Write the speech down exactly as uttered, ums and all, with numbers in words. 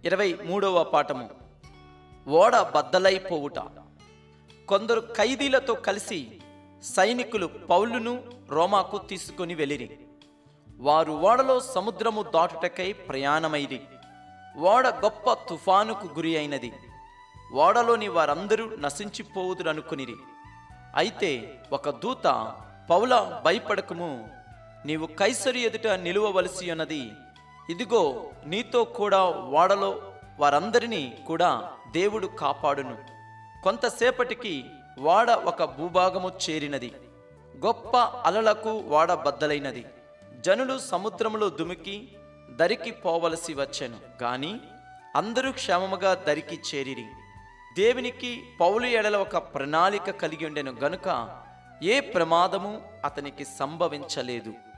ఇరవై మూడవ పాఠము. ఓడ బద్దలైపోవుట. కొందరు ఖైదీలతో కలిసి సైనికులు పౌలును రోమాకు తీసుకుని వెళ్ళిరి. వారు ఓడలో సముద్రము దాటుటకై ప్రయాణమైరి. ఓడ గొప్ప తుఫానుకు గురి అయినది. ఓడలోని వారందరూ నశించిపోవుదురనుకునిరి. అయితే ఒక దూత, పౌలా, భయపడకుము, నీవు కైసరు ఎదుట నిలువవలసి ఉన్నది. ఇదిగో, నీతో కూడా ఓడలో వారందరినీ కూడా దేవుడు కాపాడును. కొంతసేపటికి ఓడ ఒక భూభాగము చేరినది. గొప్ప అలలకు ఓడ బద్దలైనది. జనులు సముద్రములో దుమికి దరికి పోవలసి వచ్చెను. గాని అందరూ క్షేమముగా దరికి చేరిరి. దేవునికి పౌలు ఎడల ఒక ప్రణాళిక కలిగి ఉండెను గనుక ఏ ప్రమాదము అతనికి సంభవించలేదు.